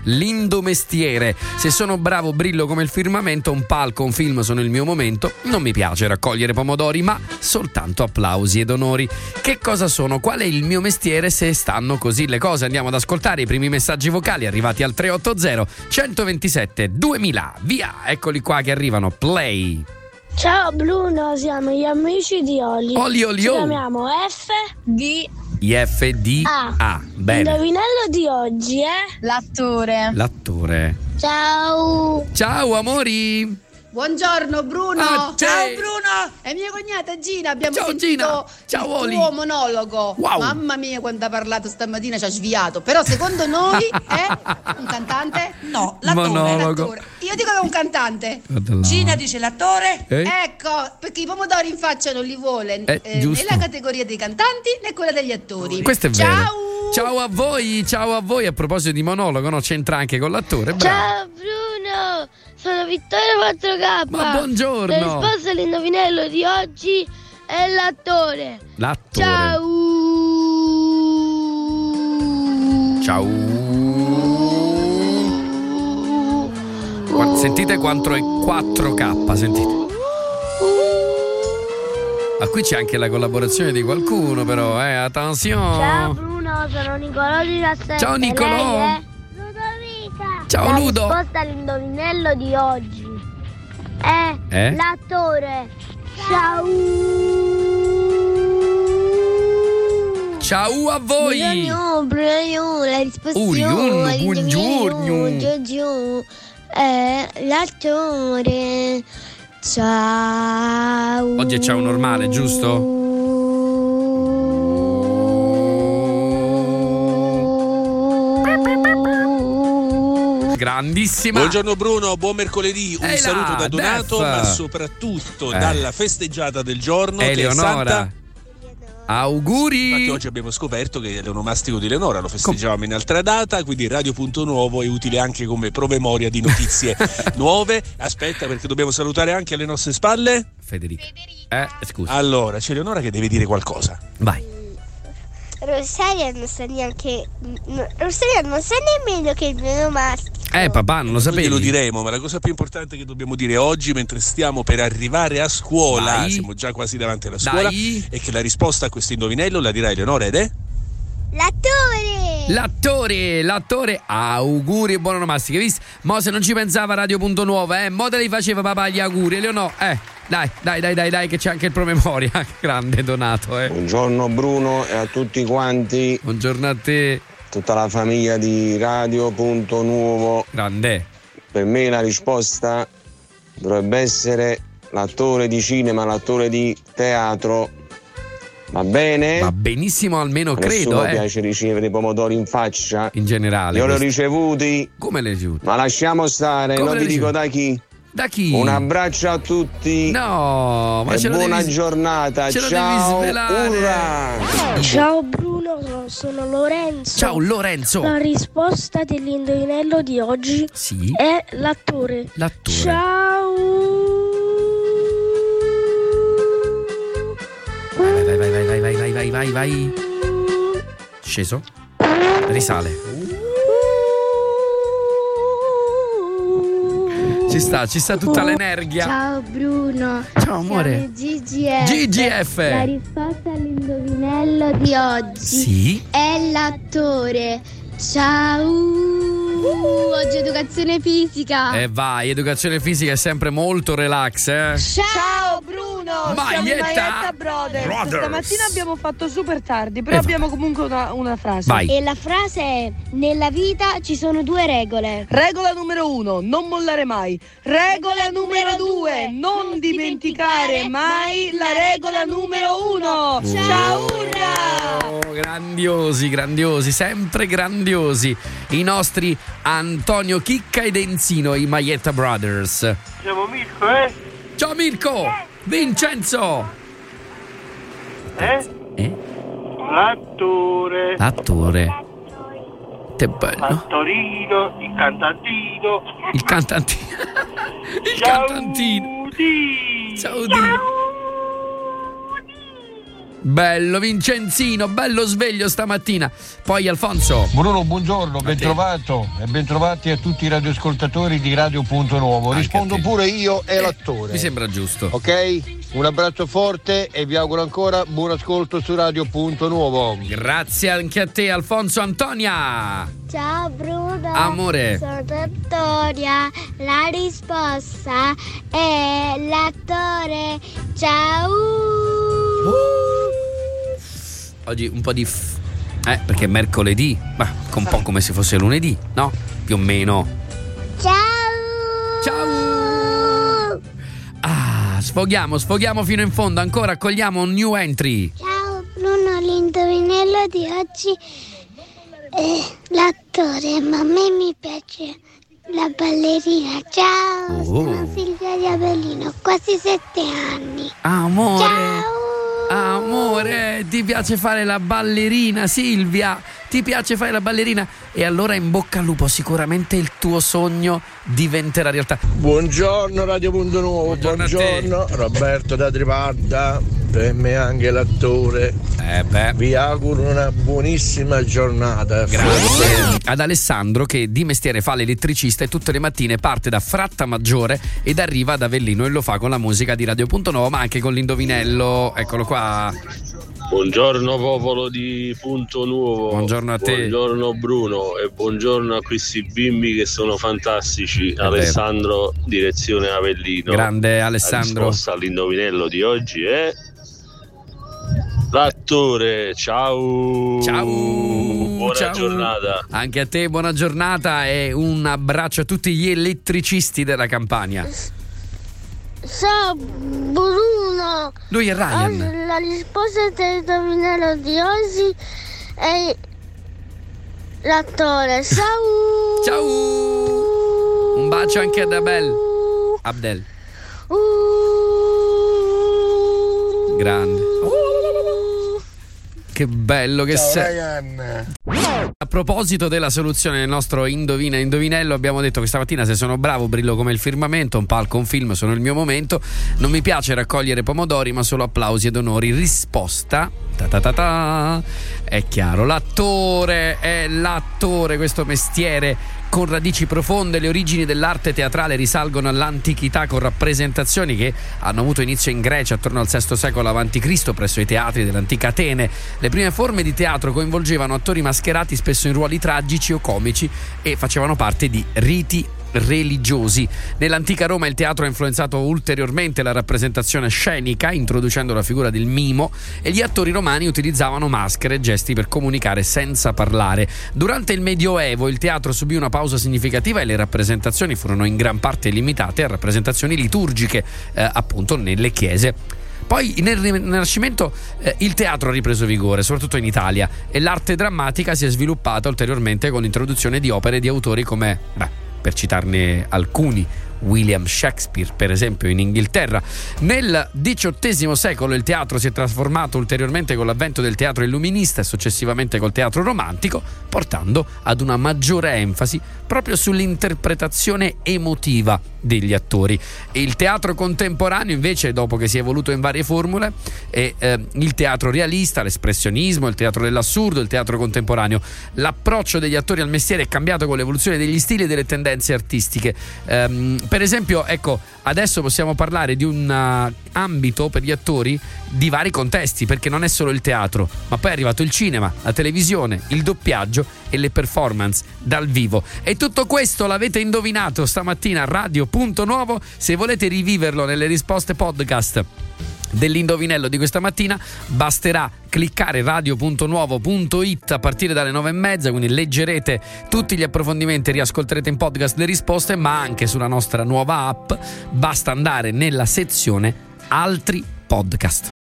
l'indomestiere. Se sono bravo brillo come il firmamento, un palco, un film sono il mio momento. Non mi piace raccogliere pomodori, ma soltanto applausi ed onori. Che cosa sono? Qual è il mio mestiere se stanno così le cose? Andiamo ad ascoltare i primi messaggi vocali arrivati al 380 127 2000. Via, eccoli qua che arrivano. Play. Ciao Bruno, siamo gli amici di Oli. Oli. Ci chiamiamo IFDA. Bene. L'indovinello di oggi è L'attore. Ciao Amori. Buongiorno Bruno. Ciao Bruno. È mia cognata Gina. Abbiamo Ciao, sentito Gina. Ciao, il Oli. tuo monologo. Wow. Mamma mia quando ha parlato stamattina ci ha sviato. Però secondo noi è un cantante? No, l'attore. Monologo. Io dico che è un cantante. Gina dice l'attore. Ecco, perché i pomodori in faccia non li vuole né giusto. la categoria dei cantanti né quella degli attori. Questo è vero. Ciao a voi. A proposito di monologo, no? C'entra anche con l'attore. Bravo. Ciao Bruno, sono Vittorio 4K. Ma buongiorno. La risposta all'indovinello di oggi è l'attore. Ciao. Sentite quanto è 4K, sentite. Ma qui c'è anche la collaborazione di qualcuno, però, attenzione. Ciao Bruno, sono Nicolò di Castello. Ciao Nicolò. Lei è Ludovica. Ciao Ludo. La risposta all'indovinello di oggi è l'attore. Ciao a voi. Buongiorno, la risposta buongiorno. È l'attore. Ciao. Oggi è ciao normale, giusto? Grandissima. Buongiorno Bruno, buon mercoledì. Un saluto da Donato, Def. ma soprattutto dalla festeggiata del giorno che è Eleonora. Santa. Auguri. Infatti oggi abbiamo scoperto che è l'onomastico di Eleonora, lo festeggiavamo in altra data, quindi Radio Punto Nuovo è utile anche come promemoria di notizie nuove. Aspetta, perché dobbiamo salutare anche alle nostre spalle Federica. Scusa. Allora, c'è Eleonora che deve dire qualcosa. Vai. Rosaria non sa neanche. Rosaria non sa nemmeno che è il mio onomastico. Papà, non lo sapevi. Glielo diremo, ma la cosa più importante che dobbiamo dire oggi, mentre stiamo per arrivare a scuola, siamo già quasi davanti alla scuola, è che la risposta a questo indovinello la dirà Eleonora ed è? L'attore. Auguri e buon onomastico. Hai visto? Mo se non ci pensava Radio Punto Nuovo, mo te li faceva papà gli auguri, Eleonora. Dai, che c'è anche il promemoria. Grande Donato, Buongiorno Bruno e a tutti quanti. Buongiorno a te. Tutta la famiglia di Radio Punto Nuovo. Grande. Per me la risposta dovrebbe essere l'attore di cinema, l'attore di teatro. Va bene? Va benissimo, almeno credo. Nessuno piace ricevere i pomodori in faccia. In generale. Io li ho ricevuti. Come li hai ricevuti? Ma lasciamo stare, Come non vi dico da chi. Da chi? Un abbraccio a tutti. No, ma e buona giornata. Ciao. Urra. Ciao Bruno, sono Lorenzo. Ciao Lorenzo. La risposta dell'indovinello di oggi è l'attore. Ciao. Vai. Sceso. Risale. Ci sta tutta l'energia. Ciao Bruno. Ciao amore. GGF. La risposta all'indovinello di oggi è l'attore. Ciao. Oggi educazione fisica. Vai, educazione fisica è sempre molto relax, Ciao Bruno, siamo i Maietta Brothers. Stamattina abbiamo fatto super tardi, però abbiamo comunque una frase. Vai. E la frase è: nella vita ci sono 2 regole. Regola numero 1, non mollare mai. Regola numero 2, non dimenticare mai la regola numero 1. Ciao urra! Grandiosi, sempre grandiosi. I nostri Antonio Chicca ed Enzino, i Maietta Brothers. Siamo Mirko, Ciao Mirko! Vincenzo! L'attore. Che bello. L'attorino, il cantantino. Il cantantino. Ciao Di. Bello Vincenzino, bello sveglio stamattina. Poi Alfonso. Bruno, buongiorno, bentrovato e bentrovati a tutti i radioascoltatori di Radio Punto Nuovo. Rispondo pure io e l'attore. Mi sembra giusto. Ok? Un abbraccio forte e vi auguro ancora buon ascolto su Radio Punto Nuovo. Grazie anche a te Alfonso. Antonia. Ciao Bruno. Amore. Sono Vittoria. La risposta è l'attore. Ciao. Oggi un po' di perché è mercoledì, ma un po' come se fosse lunedì, no? Più o meno. Ciao. Ciao. Sfoghiamo fino in fondo. Ancora accogliamo un new entry. Ciao Bruno, l'indovinello di oggi è l'attore, ma a me mi piace la ballerina. Ciao, sono Silvia di Avellino, quasi 7 anni. Amore. Ciao. Amore, ti piace fare la ballerina, Silvia? Ti piace fare la ballerina? E allora in bocca al lupo, sicuramente il tuo sogno diventerà realtà. Buongiorno Radio Punto Nuovo, buongiorno Roberto da Triparda, per me anche l'attore. Vi auguro una buonissima giornata. Grazie ad Alessandro che di mestiere fa l'elettricista e tutte le mattine parte da Frattamaggiore ed arriva ad Avellino e lo fa con la musica di Radio Punto Nuovo, ma anche con l'indovinello. Eccolo qua. Buongiorno popolo di Punto Nuovo. Buongiorno a te. Buongiorno Bruno e buongiorno a questi bimbi che sono fantastici. Alessandro, direzione Avellino. Grande Alessandro. La risposta all'indovinello di oggi è l'attore. Ciao. Buona giornata. Anche a te buona giornata e un abbraccio a tutti gli elettricisti della Campania. Ciao Bruno. Lui è Ryan. La risposta dell'indovinello di oggi è l'attore. Ciao. Ciao. Un bacio anche ad Abdel. Grande. Che bello che sei. A proposito della soluzione del nostro Indovina Indovinello, abbiamo detto che stamattina se sono bravo brillo come il firmamento, un palco, un film sono il mio momento, non mi piace raccogliere pomodori ma solo applausi ed onori. Risposta è chiaro, l'attore è l'attore, questo mestiere con radici profonde. Le origini dell'arte teatrale risalgono all'antichità, con rappresentazioni che hanno avuto inizio in Grecia attorno al VI secolo a.C. presso i teatri dell'antica Atene. Le prime forme di teatro coinvolgevano attori mascherati spesso in ruoli tragici o comici e facevano parte di riti religiosi. Nell'antica Roma il teatro ha influenzato ulteriormente la rappresentazione scenica, introducendo la figura del mimo, e gli attori romani utilizzavano maschere e gesti per comunicare senza parlare. Durante il Medioevo il teatro subì una pausa significativa e le rappresentazioni furono in gran parte limitate a rappresentazioni liturgiche, appunto nelle chiese. Poi nel Rinascimento il teatro ha ripreso vigore, soprattutto in Italia, e l'arte drammatica si è sviluppata ulteriormente con l'introduzione di opere di autori come, per citarne alcuni, William Shakespeare per esempio in Inghilterra. Nel XVIII secolo il teatro si è trasformato ulteriormente con l'avvento del teatro illuminista e successivamente col teatro romantico, portando ad una maggiore enfasi proprio sull'interpretazione emotiva degli attori. E il teatro contemporaneo invece, dopo che si è evoluto in varie formule, è il teatro realista, l'espressionismo, il teatro dell'assurdo, il teatro contemporaneo. L'approccio degli attori al mestiere è cambiato con l'evoluzione degli stili e delle tendenze artistiche. Per esempio, ecco, adesso possiamo parlare di un ambito per gli attori di vari contesti, perché non è solo il teatro, ma poi è arrivato il cinema, la televisione, il doppiaggio e le performance dal vivo. E tutto questo l'avete indovinato stamattina a Radio Punto Nuovo. Se volete riviverlo nelle risposte podcast dell'indovinello di questa mattina, basterà cliccare radio.nuovo.it a partire dalle 9:30, quindi leggerete tutti gli approfondimenti, riascolterete in podcast le risposte, ma anche sulla nostra nuova app basta andare nella sezione altri podcast.